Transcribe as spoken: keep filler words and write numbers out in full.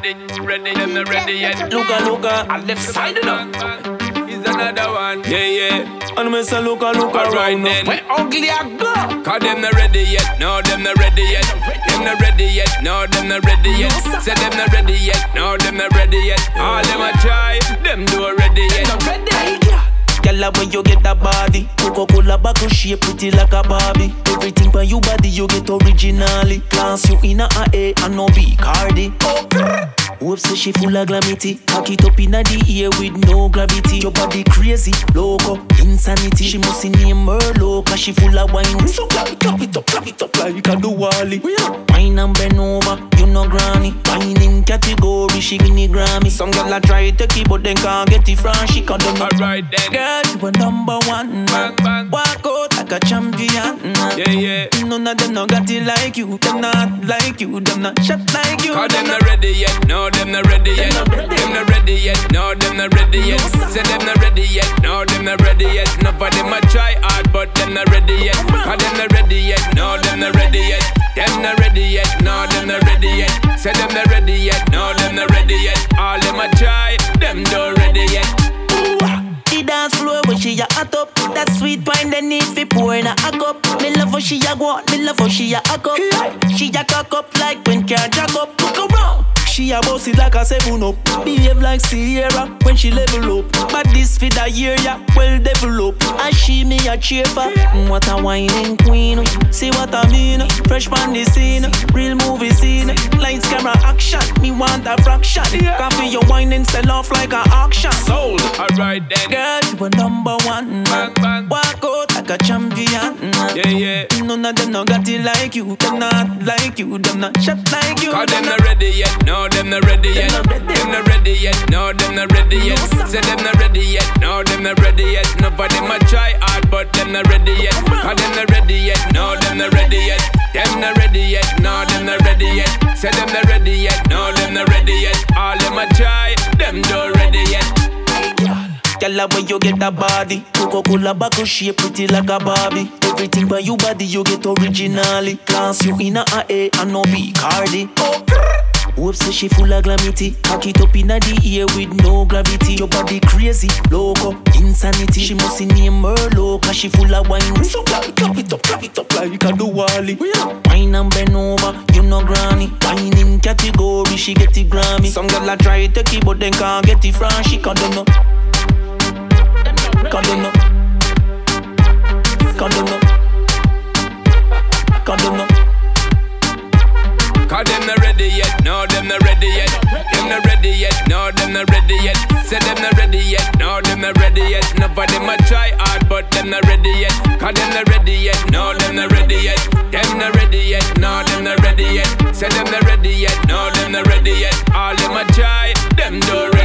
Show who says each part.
Speaker 1: ready, ready, them not ready yet.
Speaker 2: Looka, looka, I left side it up.
Speaker 1: Is another one. Yeah, yeah.
Speaker 2: And me say looka, looka,
Speaker 1: alright
Speaker 2: round
Speaker 1: then.
Speaker 2: up. Where ugly I go?
Speaker 1: Cause them not ready yet. No, them not ready yet. Them not ready yet. No, them not ready yet. Say them not ready yet. No, them not ready yet. All them a try. Them do ready yet.
Speaker 2: Girl, when you get that body, Coca-Cola bottle shape pretty like a Barbie. Everything by you body you get originally. Class you in a A and no B Cardi. Hope say she full of glamity. Cock it up inna the air with no gravity. Your body crazy, loco, insanity. She must name her loca. She full of wine. So clap it, clap it up, clap it up like a do Wally. Wine and bend over, you know granny. Wine in category, she win the Grammy. Some girl a try to keep but then can't get it from she can't do no.
Speaker 1: Alright then.
Speaker 2: Girl, you a number one.
Speaker 1: Bang, bang.
Speaker 2: Walk out like a champion.
Speaker 1: Yeah, yeah.
Speaker 2: None of them no got it like you. Them not like you. Them not shot like you.
Speaker 1: Cause them not ready yet. No, them not ready yet. Them not ready yet. No, them not ready yet. Say them not ready yet. No, them not ready yet. None of them a try hard, but them not ready yet. Cause them not ready yet. No, them not ready yet. Them not ready yet. No, them not ready yet. Say them not ready yet. No, them not ready yet. All them a try. Them not ready yet.
Speaker 2: The dance floor when she a hot up. That sweet wine they need fi pour in a cup. Me love how she a go out, me love how she a hack up. She a cock up like when car jack up. Look around. She a boss it like a seven up. Behave like Sierra when she level up. But this fit a year ya well develop. And she me a cheer for. What a whining queen. See what I mean? Fresh man the scene. Real movie scene. Lights, camera, action. Me want a fraction. Coffee your wine and sell off like a auction.
Speaker 1: Sold. Alright then.
Speaker 2: Girl, you a number one.
Speaker 1: Bang, bang.
Speaker 2: Walk out like a champion.
Speaker 1: Yeah, yeah.
Speaker 2: None of them no got it like you. Them not like you. Them not shot like you.
Speaker 1: Cause them not ready yet. No, them not ready yet. Them not ready yet. No, them not ready yet. Say them not ready yet. No, them not ready yet. None of them a try hard, but them not ready yet. Cause them not ready yet. No, them not ready yet. Them not ready yet. No, them not ready yet. Say them not ready yet. No, them not ready yet. All them a try. Them not ready yet.
Speaker 2: Girl, when you get that body, Coca-Cola bottle shape pretty like a Barbie. Everything by you body you get originally. Class you in a A and no B Cardi. Hope say she full of glamity. Cock it up inna the air with no gravity. Your body crazy, loco, insanity. She must name her loca. She full of wine. So clap it up, clap it up like a do Wally. Wine and bend over, you know granny. Wine in category, she get the Grammy. Some girl a try to keep but then can't get it from she can't do no. Can't do no. Can't do no. Can't do no.
Speaker 1: Cause them not ready yet. No, them not ready yet. Them not ready yet. No, them not ready yet. Say them not ready yet. No, them not ready yet. None of them a try hard, but them not ready yet. Cause them not ready yet. No, them not ready yet. Them not ready yet. No, them not ready yet. Say them not ready yet. No, them not ready yet. All them a try. Them don't ready.